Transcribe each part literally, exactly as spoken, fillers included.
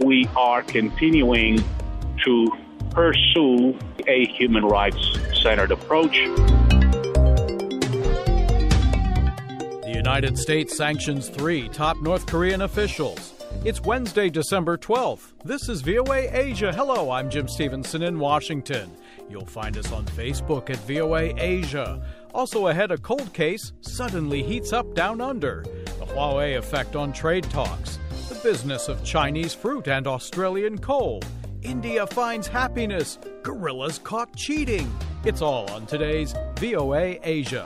we are continuing to pursue a human rights-centered approach. The United States sanctions three top North Korean officials. It's Wednesday, December twelfth. This is V O A Asia. Hello, I'm Jim Stevenson in Washington. You'll find us on Facebook at V O A Asia. Also ahead, a cold case suddenly heats up down under. The Huawei effect on trade talks. The business of Chinese fruit and Australian coal. India finds happiness. Gorillas caught cheating. It's all on today's V O A Asia.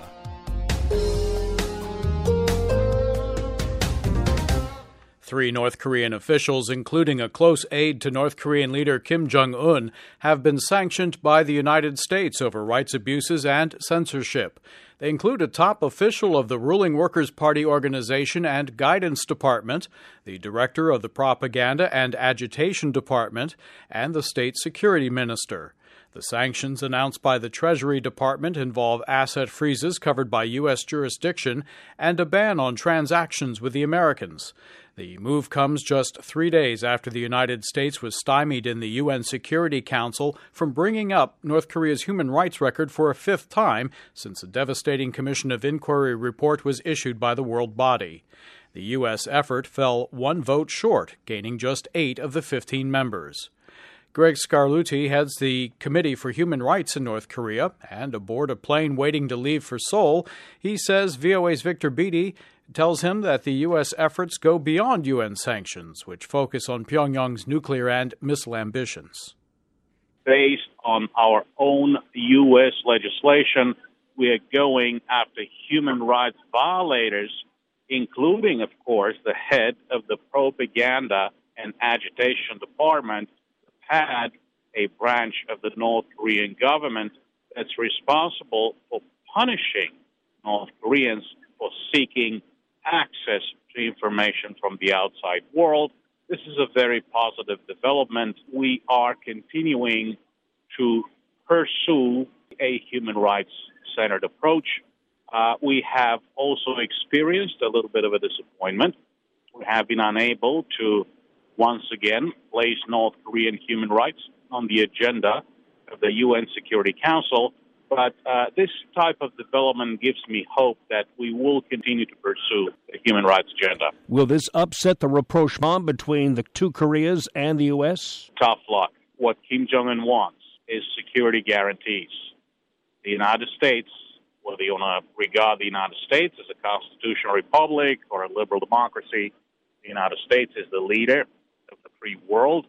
Three North Korean officials, including a close aide to North Korean leader Kim Jong-un, have been sanctioned by the United States over rights abuses and censorship. They include a top official of the ruling Workers' Party Organization and Guidance Department, the director of the Propaganda and Agitation Department, and the state security minister. The sanctions announced by the Treasury Department involve asset freezes covered by U S jurisdiction and a ban on transactions with the Americans. The move comes just three days after the United States was stymied in the U N Security Council from bringing up North Korea's human rights record for a fifth time since a devastating Commission of Inquiry report was issued by the world body. The U S effort fell one vote short, gaining just eight of the fifteen members. Greg Scarlutti heads the Committee for Human Rights in North Korea, and aboard a plane waiting to leave for Seoul, he says V O A's Victor Beatty tells him that the U S efforts go beyond U N sanctions, which focus on Pyongyang's nuclear and missile ambitions. Based on our own U S legislation, we are going after human rights violators, including, of course, the head of the Propaganda and Agitation Department, P A D, a branch of the North Korean government that's responsible for punishing North Koreans for seeking access to information from the outside world. This is a very positive development. We are continuing to pursue a human rights-centered approach. Uh, we have also experienced a little bit of a disappointment. We have been unable to once again place North Korean human rights on the agenda of the U N Security Council. But uh, this type of development gives me hope that we will continue to pursue the human rights agenda. Will this upset the rapprochement between the two Koreas and the U S? Tough luck. What Kim Jong-un wants is security guarantees. The United States, whether you want to regard the United States as a constitutional republic or a liberal democracy, the United States is the leader of the free world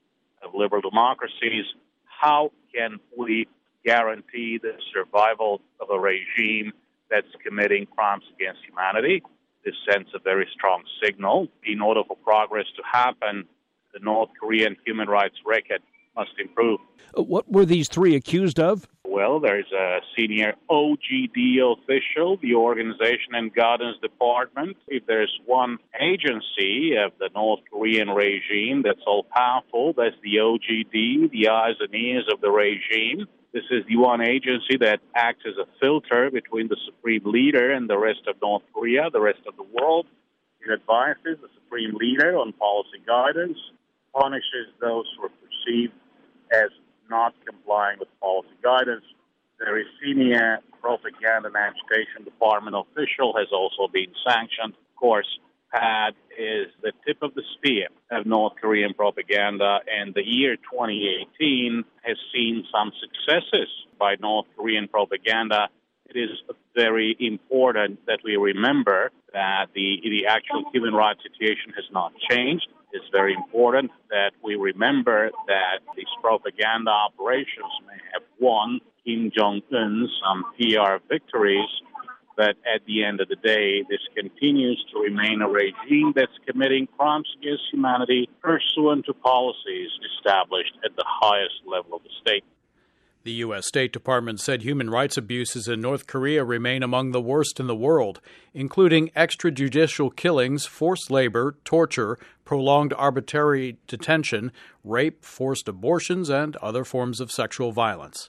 of liberal democracies. How can we guarantee the survival of a regime that's committing crimes against humanity? This sends a very strong signal. In order for progress to happen, the North Korean human rights record must improve. What were these three accused of? Well, there's a senior O G D official, the Organization and Guidance Department. If there's one agency of the North Korean regime that's all-powerful, that's the O G D, the eyes and ears of the regime. This is the one agency that acts as a filter between the supreme leader and the rest of North Korea, the rest of the world. It advises the supreme leader on policy guidance, punishes those who are perceived as not complying with policy guidance. Very senior Propaganda and Agitation Department official has also been sanctioned. Of course, P A D is the tip of the spear of North Korean propaganda, and the year twenty eighteen has seen some successes by North Korean propaganda. It is very important that we remember that the, the actual human rights situation has not changed. It's very important that we remember that these propaganda operations may have won Kim Jong-un some P R victories, but at the end of the day, this continues to remain a regime that's committing crimes against humanity pursuant to policies established at the highest level of the state. The U S State Department said human rights abuses in North Korea remain among the worst in the world, including extrajudicial killings, forced labor, torture, prolonged arbitrary detention, rape, forced abortions, and other forms of sexual violence.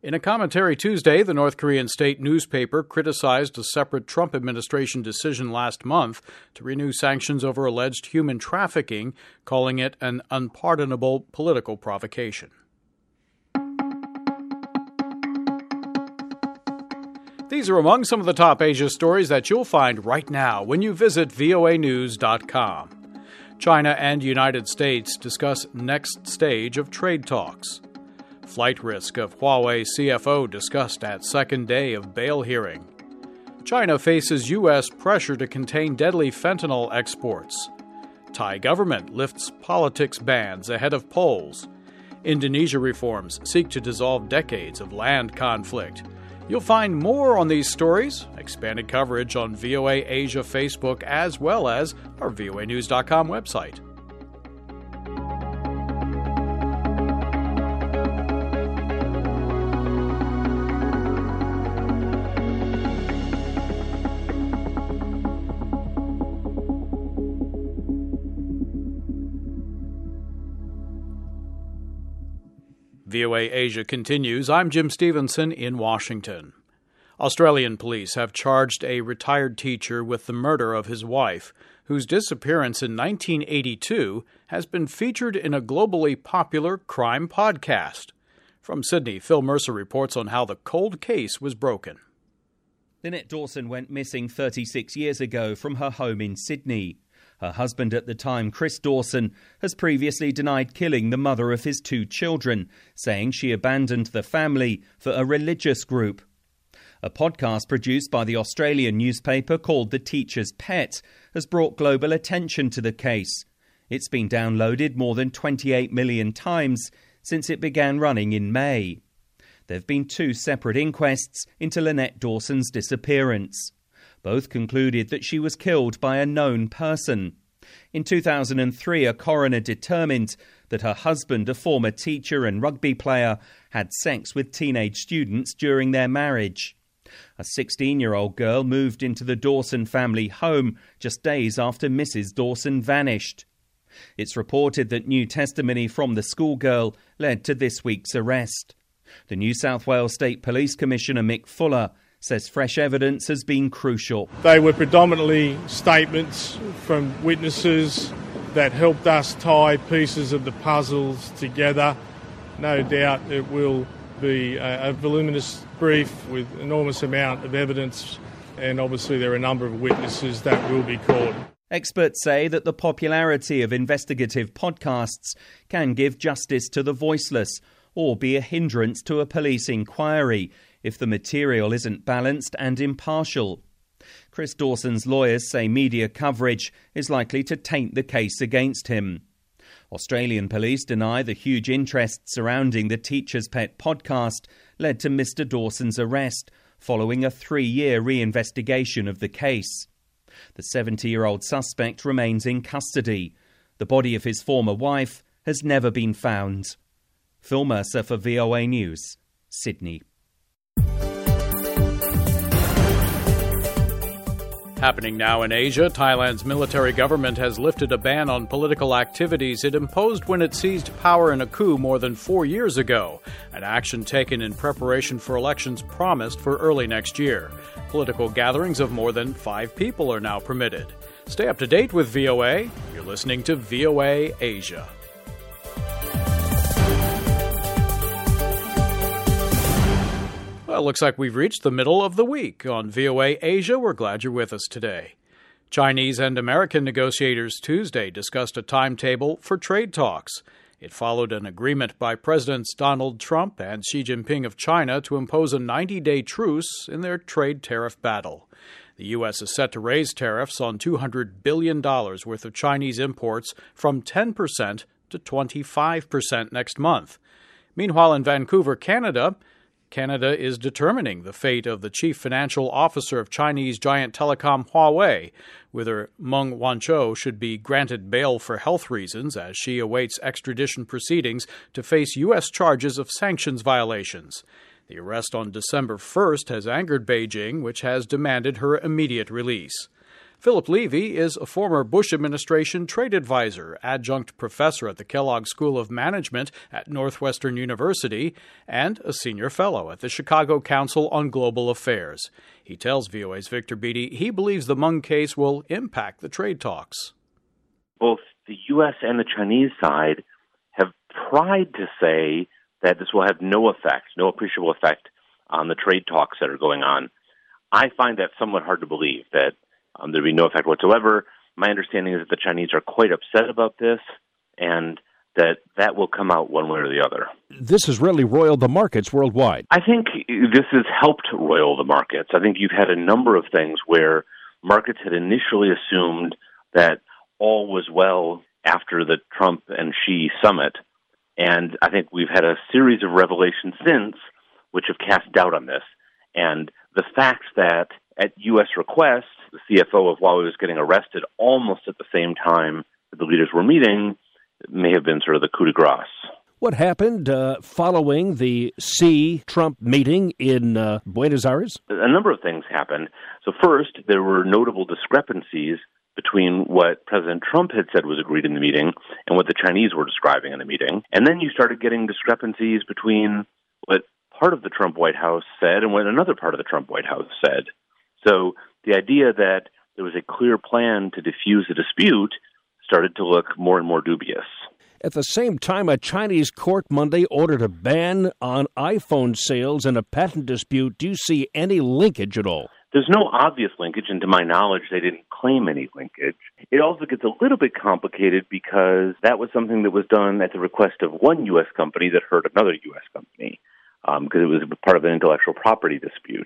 In a commentary Tuesday, the North Korean state newspaper criticized a separate Trump administration decision last month to renew sanctions over alleged human trafficking, calling it an unpardonable political provocation. These are among some of the top Asia stories that you'll find right now when you visit V O A news dot com. China and United States discuss next stage of trade talks. Flight risk of Huawei C F O discussed at second day of bail hearing. China faces U S pressure to contain deadly fentanyl exports. Thai government lifts politics bans ahead of polls. Indonesia reforms seek to dissolve decades of land conflict. You'll find more on these stories, expanded coverage on V O A Asia Facebook, as well as our V O A news dot com website. V O A Asia continues. I'm Jim Stevenson in Washington. Australian police have charged a retired teacher with the murder of his wife, whose disappearance in nineteen eighty-two has been featured in a globally popular crime podcast. From Sydney, Phil Mercer reports on how the cold case was broken. Lynette Dawson went missing thirty-six years ago from her home in Sydney. Her husband at the time, Chris Dawson, has previously denied killing the mother of his two children, saying she abandoned the family for a religious group. A podcast produced by the Australian newspaper called The Teacher's Pet has brought global attention to the case. It's been downloaded more than twenty-eight million times since it began running in May. There have been two separate inquests into Lynette Dawson's disappearance. Both concluded that she was killed by a known person. In two thousand three, a coroner determined that her husband, a former teacher and rugby player, had sex with teenage students during their marriage. A sixteen-year-old girl moved into the Dawson family home just days after Missus Dawson vanished. It's reported that new testimony from the schoolgirl led to this week's arrest. The New South Wales State Police Commissioner Mick Fuller says fresh evidence has been crucial. They were predominantly statements from witnesses that helped us tie pieces of the puzzles together. No doubt it will be a, a voluminous brief with enormous amount of evidence, and obviously there are a number of witnesses that will be called. Experts say that the popularity of investigative podcasts can give justice to the voiceless or be a hindrance to a police inquiry if the material isn't balanced and impartial. Chris Dawson's lawyers say media coverage is likely to taint the case against him. Australian police deny the huge interest surrounding the Teacher's Pet podcast led to Mister Dawson's arrest following a three-year reinvestigation of the case. The seventy-year-old suspect remains in custody. The body of his former wife has never been found. Phil Mercer for V O A News, Sydney. Happening now in Asia, Thailand's military government has lifted a ban on political activities it imposed when it seized power in a coup more than four years ago, an action taken in preparation for elections promised for early next year. Political gatherings of more than five people are now permitted. Stay up to date with V O A. You're listening to V O A Asia. Well, it looks like we've reached the middle of the week on V O A Asia. We're glad you're with us today. Chinese and American negotiators Tuesday discussed a timetable for trade talks. It followed an agreement by Presidents Donald Trump and Xi Jinping of China to impose a ninety-day truce in their trade tariff battle. The U S is set to raise tariffs on two hundred billion dollars worth of Chinese imports from ten percent to twenty-five percent next month. Meanwhile, in Vancouver, Canada, Canada is determining the fate of the chief financial officer of Chinese giant telecom Huawei, whether Meng Wanzhou should be granted bail for health reasons as she awaits extradition proceedings to face U S charges of sanctions violations. The arrest on December first has angered Beijing, which has demanded her immediate release. Philip Levy is a former Bush administration trade advisor, adjunct professor at the Kellogg School of Management at Northwestern University, and a senior fellow at the Chicago Council on Global Affairs. He tells V O A's Victor Beattie he believes the Meng case will impact the trade talks. Both the U S and the Chinese side have tried to say that this will have no effect, no appreciable effect on the trade talks that are going on. I find that somewhat hard to believe, that um, there'd be no effect whatsoever. My understanding is that the Chinese are quite upset about this, and that that will come out one way or the other. This has really roiled the markets worldwide. I think this has helped roil the markets. I think you've had a number of things where markets had initially assumed that all was well after the Trump and Xi summit, and I think we've had a series of revelations since which have cast doubt on this. And the fact that at U S request, the C F O of Huawei was getting arrested almost at the same time that the leaders were meeting may have been sort of the coup de grace. What happened uh, following the Xi-Trump meeting in uh, Buenos Aires? A number of things happened. So first, there were notable discrepancies between what President Trump had said was agreed in the meeting and what the Chinese were describing in the meeting. And then you started getting discrepancies between what part of the Trump White House said and what another part of the Trump White House said. So the idea that there was a clear plan to defuse the dispute started to look more and more dubious. At the same time, a Chinese court Monday ordered a ban on iPhone sales in a patent dispute. Do you see any linkage at all? There's no obvious linkage, and to my knowledge, they didn't claim any linkage. It also gets a little bit complicated because that was something that was done at the request of one U S company that hurt another U S company, um, because it was part of an intellectual property dispute.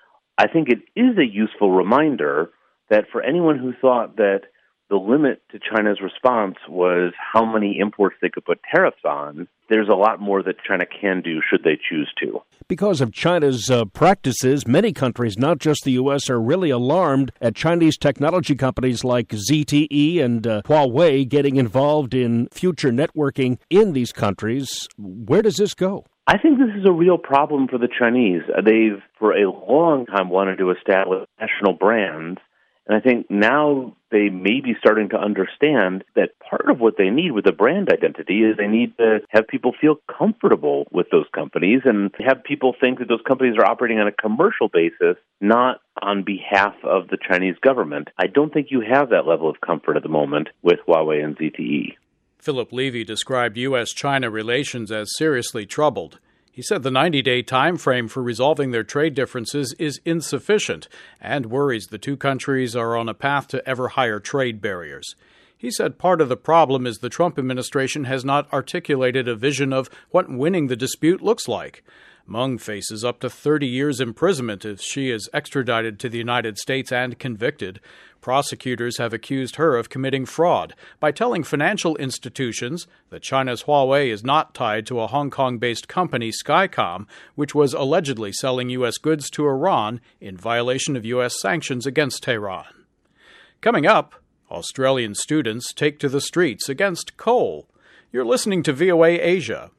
I think it is a useful reminder that for anyone who thought that the limit to China's response was how many imports they could put tariffs on, there's a lot more that China can do should they choose to. Because of China's uh, practices, many countries, not just the U S, are really alarmed at Chinese technology companies like Z T E and uh, Huawei getting involved in future networking in these countries. Where does this go? I think this is a real problem for the Chinese. They've, for a long time, wanted to establish national brands. And I think now they may be starting to understand that part of what they need with the brand identity is they need to have people feel comfortable with those companies and have people think that those companies are operating on a commercial basis, not on behalf of the Chinese government. I don't think you have that level of comfort at the moment with Huawei and Z T E. Philip Levy described U S China relations as seriously troubled. He said the ninety-day time frame for resolving their trade differences is insufficient and worries the two countries are on a path to ever higher trade barriers. He said part of the problem is the Trump administration has not articulated a vision of what winning the dispute looks like. Meng faces up to thirty years imprisonment if she is extradited to the United States and convicted. Prosecutors have accused her of committing fraud by telling financial institutions that China's Huawei is not tied to a Hong Kong-based company, Skycom, which was allegedly selling U S goods to Iran in violation of U S sanctions against Tehran. Coming up, Australian students take to the streets against coal. You're listening to V O A Asia.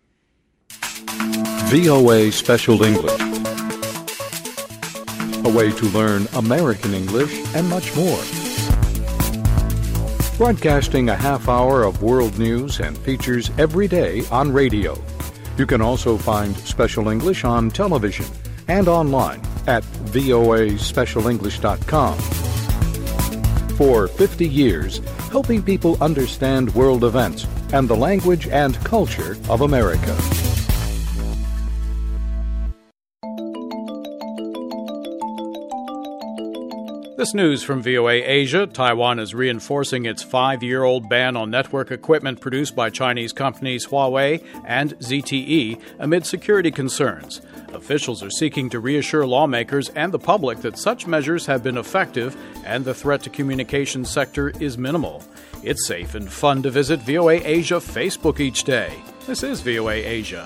V O A Special English, a way to learn American English and much more. Broadcasting a half hour of world news and features every day on radio. You can also find Special English on television and online at V O A special english dot com. For fifty years, helping people understand world events and the language and culture of America. This news from V O A Asia. Taiwan is reinforcing its five-year-old ban on network equipment produced by Chinese companies Huawei and Z T E amid security concerns. Officials are seeking to reassure lawmakers and the public that such measures have been effective and the threat to communications sector is minimal. It's safe and fun to visit V O A Asia Facebook each day. This is V O A Asia.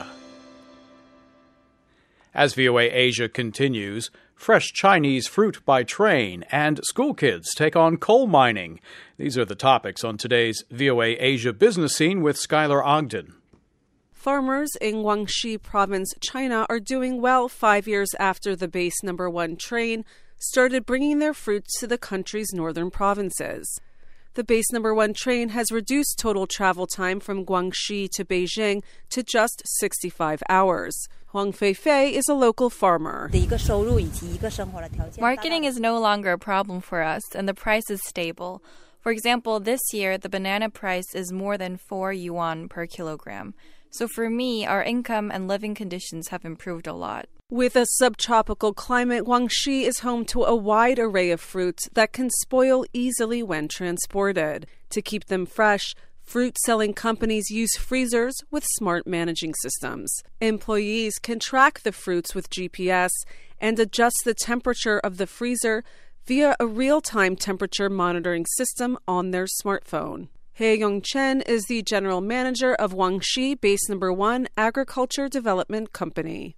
As V O A Asia continues, fresh Chinese fruit by train, and school kids take on coal mining. These are the topics on today's V O A Asia Business Scene with Skylar Ogden. Farmers in Guangxi Province, China, are doing well five years after the base number one train started bringing their fruits to the country's northern provinces. The base number one train has reduced total travel time from Guangxi to Beijing to just sixty-five hours. Huang Feifei is a local farmer. Marketing is no longer a problem for us, and the price is stable. For example, this year, the banana price is more than four yuan per kilogram. So for me, our income and living conditions have improved a lot. With a subtropical climate, Guangxi is home to a wide array of fruits that can spoil easily when transported. To keep them fresh, fruit-selling companies use freezers with smart managing systems. Employees can track the fruits with G P S and adjust the temperature of the freezer via a real-time temperature monitoring system on their smartphone. He Yongchen is the general manager of Guangxi Base Number One Agriculture Development Company.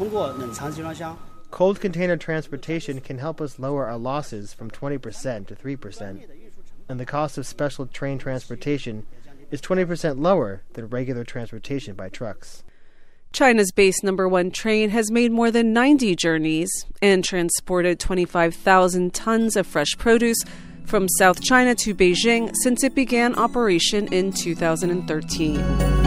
Cold container transportation can help us lower our losses from twenty percent to three percent, and the cost of special train transportation is twenty percent lower than regular transportation by trucks. China's Base Number One train has made more than ninety journeys and transported twenty-five thousand tons of fresh produce from South China to Beijing since it began operation in two thousand thirteen.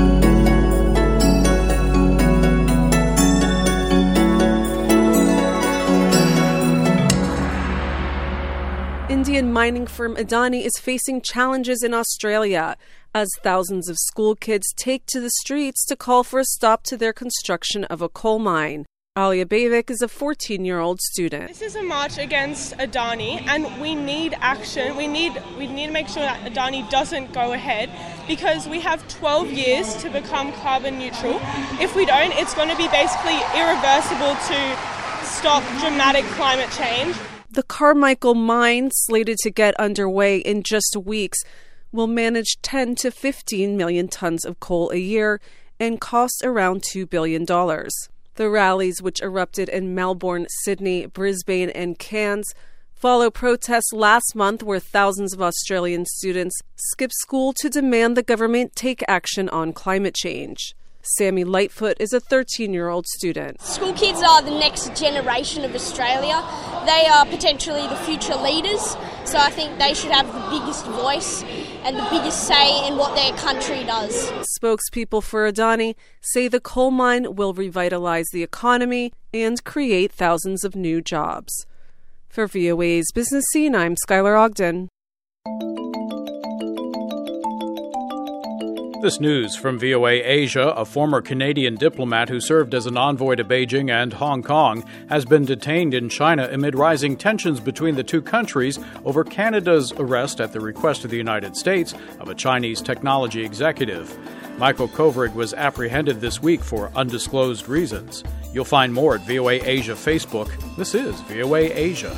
Indian mining firm Adani is facing challenges in Australia as thousands of school kids take to the streets to call for a stop to their construction of a coal mine. Alia Bavik is a fourteen-year-old student. This is a march against Adani, and we need action. We need we need to make sure that Adani doesn't go ahead, because we have twelve years to become carbon neutral. If we don't, it's going to be basically irreversible to stop dramatic climate change. The Carmichael mine, slated to get underway in just weeks, will manage ten to fifteen million tons of coal a year and cost around two billion dollars. The rallies, which erupted in Melbourne, Sydney, Brisbane, and Cairns, follow protests last month where thousands of Australian students skipped school to demand the government take action on climate change. Sammy Lightfoot is a thirteen-year-old student. School kids are the next generation of Australia. They are potentially the future leaders, so I think they should have the biggest voice and the biggest say in what their country does. Spokespeople for Adani say the coal mine will revitalize the economy and create thousands of new jobs. For V O A's Business Scene, I'm Skylar Ogden. This news from V O A Asia: a former Canadian diplomat who served as an envoy to Beijing and Hong Kong has been detained in China amid rising tensions between the two countries over Canada's arrest at the request of the United States of a Chinese technology executive. Michael Kovrig was apprehended this week for undisclosed reasons. You'll find more at V O A Asia Facebook. This is V O A Asia.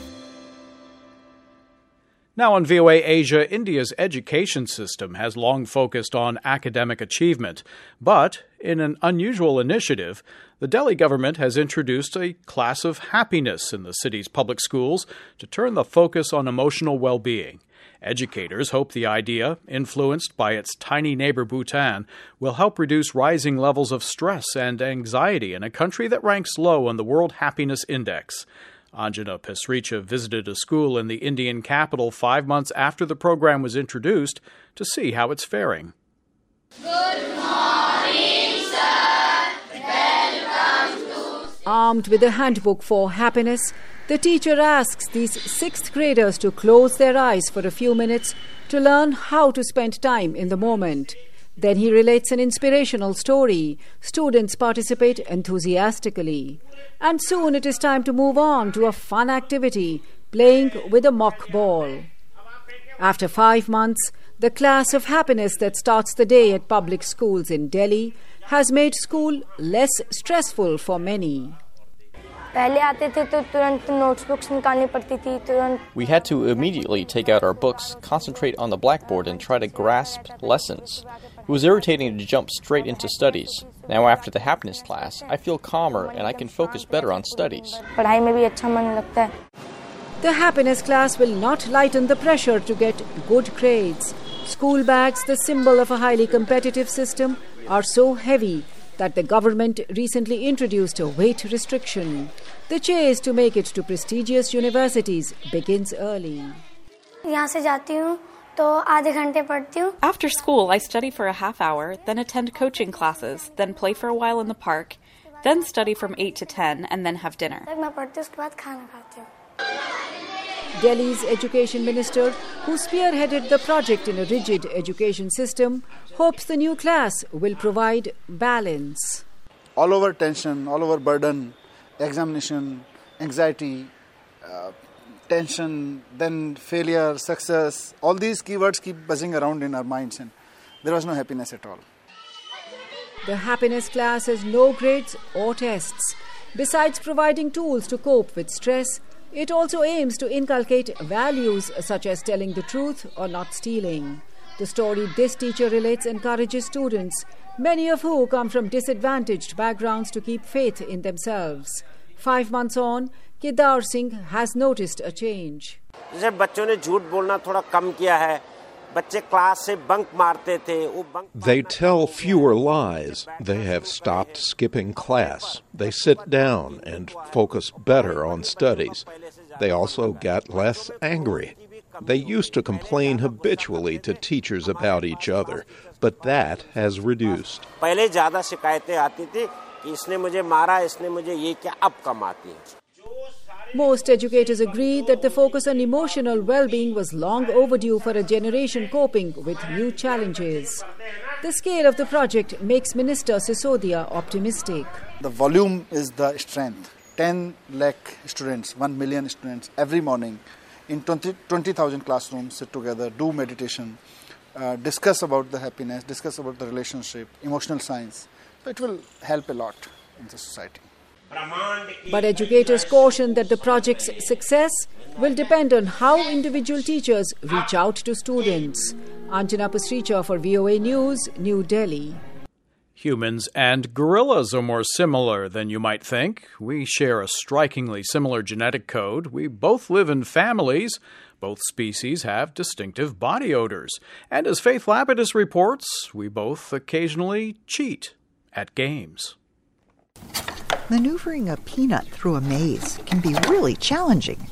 Now on V O A Asia, India's education system has long focused on academic achievement. But in an unusual initiative, the Delhi government has introduced a class of happiness in the city's public schools to turn the focus on emotional well-being. Educators hope the idea, influenced by its tiny neighbor Bhutan, will help reduce rising levels of stress and anxiety in a country that ranks low on the World Happiness Index. Anjana Pasricha visited a school in the Indian capital five months after the program was introduced to see how it's faring. Good morning, sir. Welcome to... Armed with a handbook for happiness, the teacher asks these sixth graders to close their eyes for a few minutes to learn how to spend time in the moment. Then he relates an inspirational story. Students participate enthusiastically. And soon it is time to move on to a fun activity, playing with a mock ball. After five months, the class of happiness that starts the day at public schools in Delhi has made school less stressful for many. We had to immediately take out our books, concentrate on the blackboard, and try to grasp lessons. It was irritating to jump straight into studies. Now after the happiness class, I feel calmer and I can focus better on studies. The happiness class will not lighten the pressure to get good grades. School bags, the symbol of a highly competitive system, are so heavy that the government recently introduced a weight restriction. The chase to make it to prestigious universities begins early. After school, I study for a half hour, then attend coaching classes, then play for a while in the park, then study from eight to ten, and then have dinner. Delhi's education minister, who spearheaded the project in a rigid education system, hopes the new class will provide balance. All over tension, all over burden, examination, anxiety, uh, tension, then failure, success, all these keywords keep buzzing around in our minds, and there was no happiness at all. The happiness class has no grades or tests. Besides providing tools to cope with stress, it also aims to inculcate values such as telling the truth or not stealing. The story this teacher relates encourages students, many of whom come from disadvantaged backgrounds, to keep faith in themselves. Five months on, Kedar Singh has noticed a change. They tell fewer lies. They have stopped skipping class. They sit down and focus better on studies. They also get less angry. They used to complain habitually to teachers about each other, but that has reduced. Most educators agree that the focus on emotional well-being was long overdue for a generation coping with new challenges. The scale of the project makes Minister Sisodia optimistic. The volume is the strength. ten lakh students, one million students every morning in twenty thousand classrooms sit together, do meditation, uh, discuss about the happiness, discuss about the relationship, emotional science. So it will help a lot in the society. But educators caution that the project's success will depend on how individual teachers reach out to students. Anjana Pasricha for V O A News, New Delhi. Humans and gorillas are more similar than you might think. We share a strikingly similar genetic code. We both live in families. Both species have distinctive body odors. And as Faith Lapidus reports, we both occasionally cheat at games. Maneuvering a peanut through a maze can be really challenging,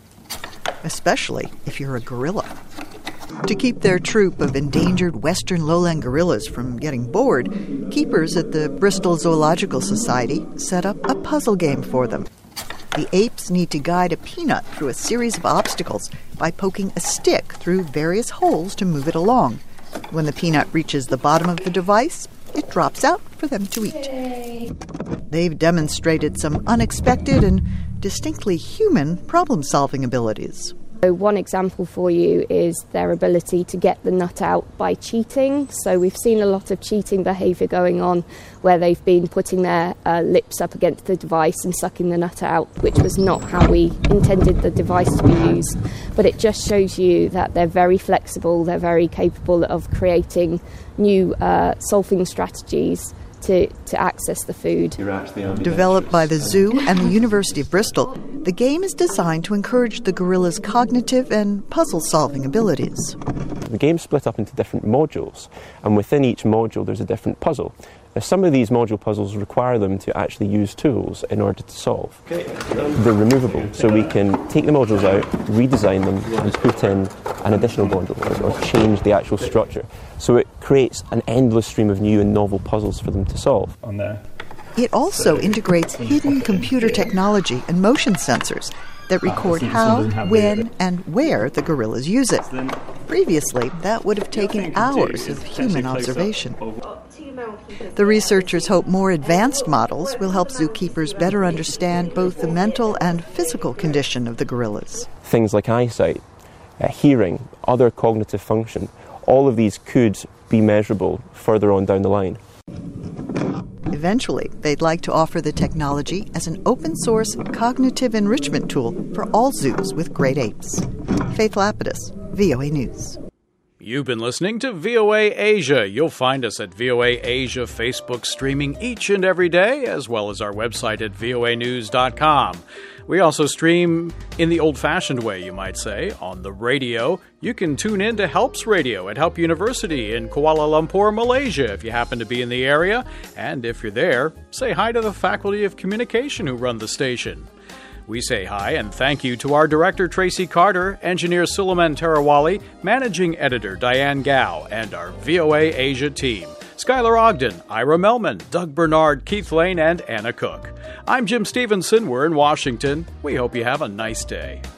especially if you're a gorilla. To keep their troop of endangered western lowland gorillas from getting bored, keepers at the Bristol Zoological Society set up a puzzle game for them. The apes need to guide a peanut through a series of obstacles by poking a stick through various holes to move it along. When the peanut reaches the bottom of the device, it drops out for them to eat. They've demonstrated some unexpected and distinctly human problem-solving abilities. So one example for you is their ability to get the nut out by cheating. So we've seen a lot of cheating behaviour going on where they've been putting their uh, lips up against the device and sucking the nut out, which was not how we intended the device to be used. But it just shows you that they're very flexible, they're very capable of creating new uh, solving strategies to, to access the food. Developed by the zoo and the University of Bristol, the game is designed to encourage the gorilla's cognitive and puzzle-solving abilities. The game's split up into different modules, and within each module there's a different puzzle. Now, some of these module puzzles require them to actually use tools in order to solve. They're removable, so we can take the modules out, redesign them, and put in an additional module, or change the actual structure. So it creates an endless stream of new and novel puzzles for them to solve. On there. It also integrates hidden computer technology and motion sensors that record how, when, and where the gorillas use it. Previously, that would have taken hours of human observation. The researchers hope more advanced models will help zookeepers better understand both the mental and physical condition of the gorillas. Things like eyesight, uh, hearing, other cognitive function, all of these could be measurable further on down the line. Eventually, they'd like to offer the technology as an open-source cognitive enrichment tool for all zoos with great apes. Faith Lapidus, V O A News. You've been listening to V O A Asia. You'll find us at V O A Asia Facebook streaming each and every day, as well as our website at voa news dot com. We also stream in the old-fashioned way, you might say, on the radio. You can tune in to Helps Radio at Help University in Kuala Lumpur, Malaysia, if you happen to be in the area. And if you're there, say hi to the Faculty of Communication who run the station. We say hi and thank you to our director, Tracy Carter, engineer Suleiman Tarawali, managing editor Diane Gao, and our V O A Asia team. Skylar Ogden, Ira Melman, Doug Bernard, Keith Lane, and Anna Cook. I'm Jim Stevenson. We're in Washington. We hope you have a nice day.